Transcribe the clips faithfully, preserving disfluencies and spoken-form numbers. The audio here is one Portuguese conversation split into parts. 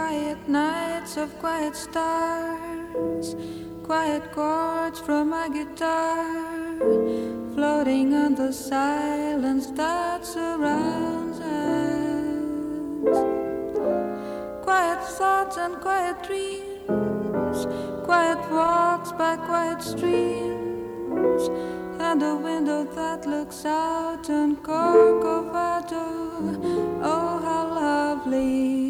quiet nights of quiet stars, quiet chords from my guitar, floating on the silence that surrounds us. Quiet thoughts and quiet dreams, quiet walks by quiet streams, and a window that looks out on Corcovado. Oh, how lovely.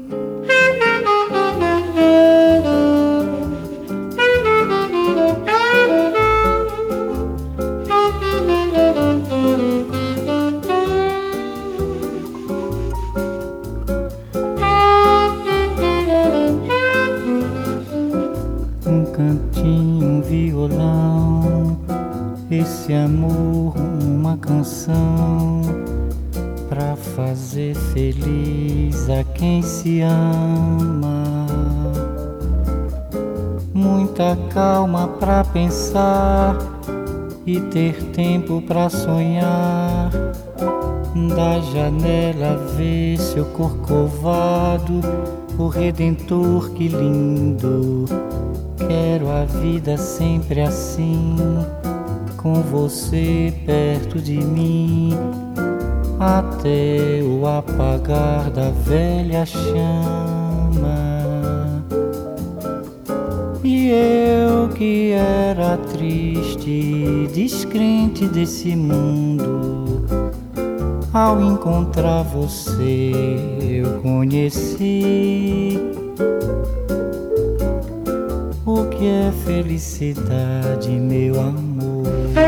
Um cantinho, um violão, esse amor, uma canção pra fazer feliz a quem se ama. Muita calma pra pensar e ter tempo pra sonhar. Da janela ver seu corcovado, o Redentor, que lindo. Quero a vida sempre assim, com você perto de mim, até o apagar da velha chama. E eu que era triste, descrente desse mundo, ao encontrar você eu conheci o que é felicidade, meu amor.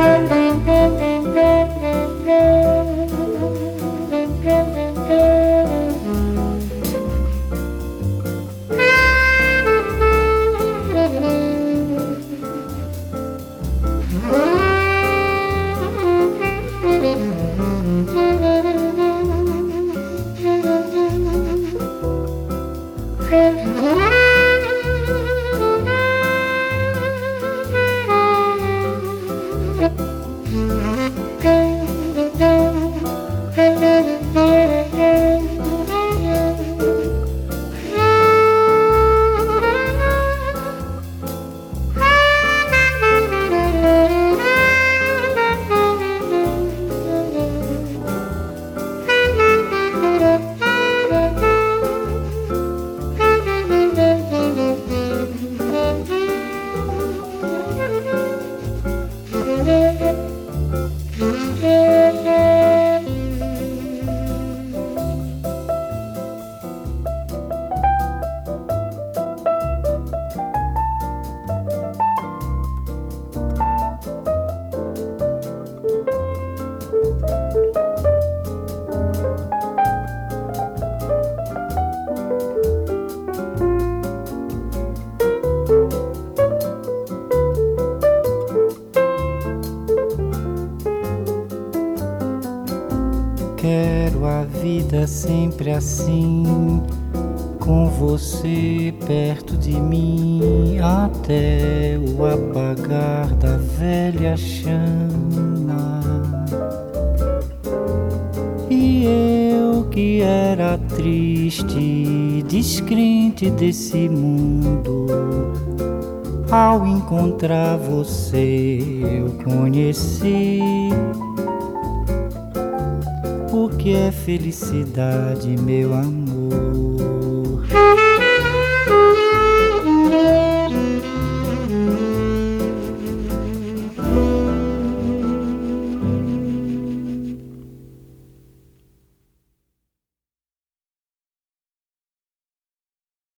Quero a vida sempre assim, com você perto de mim, até o apagar da velha chama. E eu que era triste, descrente desse mundo, ao encontrar você eu conheci o que é felicidade, meu amor.